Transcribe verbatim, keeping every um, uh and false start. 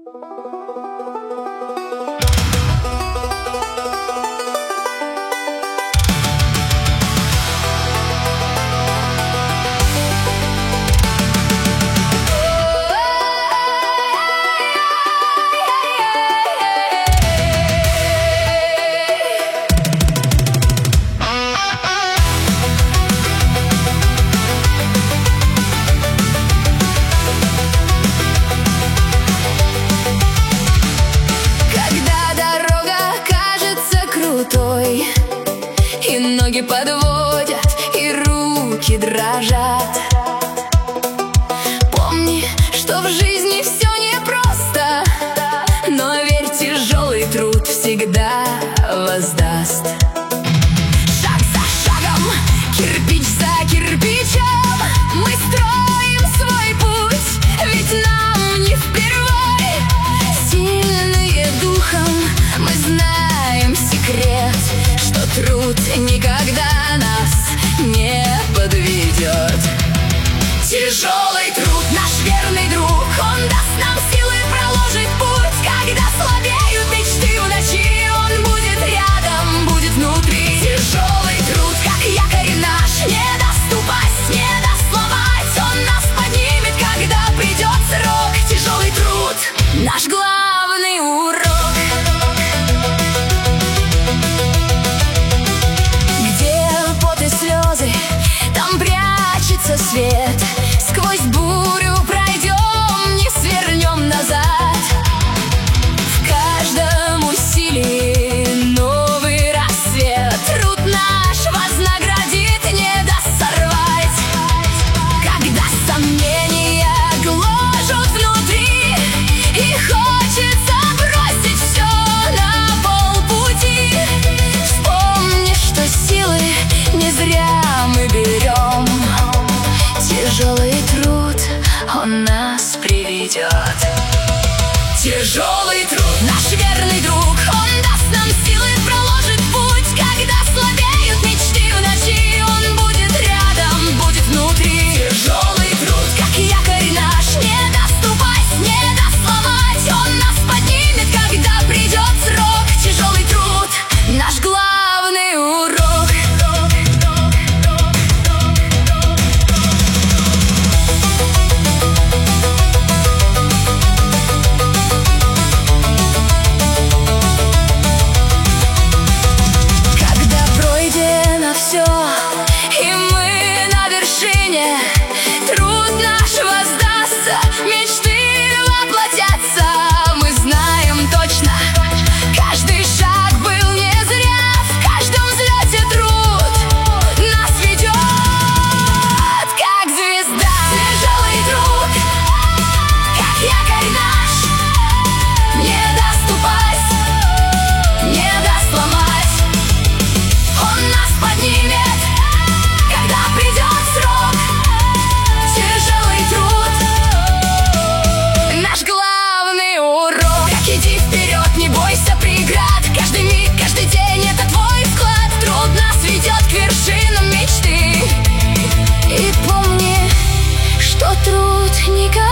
И ноги подводят, и руки дрожат. Помни, что в жизни все непросто, но верь, тяжелый труд всегда воздаст. Шаг за шагом, кирпич за кирпичом мы строим свой путь, ведь нам не впервой. Сильные духом мы знаем секрет, что труд никогда нас не подведет. Тяжелый труд, наш верный друг, он даст нам силы проложить путь. Когда слабеют мечты в ночи, он будет рядом, будет внутри. Тяжелый труд, как якорь наш, не даст упасть, не даст сломать. Он нас поднимет, когда придет срок. Тяжелый труд, наш главный урок. Там прячется свет. Сквозь бурю пройдем, не свернем назад. В каждом усилии новый рассвет. Труд наш вознаградит, не даст сорвать. Когда сомнения гложут внутри и хочется бросить все на полпути, вспомни, что силы не зря мы берем. Тяжелый труд, он нас приведет. Тяжелый труд, наш верный друг, он даст нам силы, проложит путь. Когда слабеют мечты в ночи, он будет рядом, будет внутри. Тяжелый труд, как якорь наш, не даст упасть, не даст сломать. Он нас поднимет, когда придет срок. Тяжелый труд, наш главный урок. Труд наш воздастся, мечты воплотятся. Мы знаем точно, каждый шаг был не зря. В каждом взлете труд нас ведет, как звезда. Тяжелый труд, как якорь наш, не даст упасть, не даст сломать. Он нас поднимет, когда придет срок. Тяжелый труд, наш главный урок. Так иди вперед, не бойся преград. Каждый миг, каждый день — это твой вклад. Труд нас ведет к вершинам мечты. И помни, что труд никогда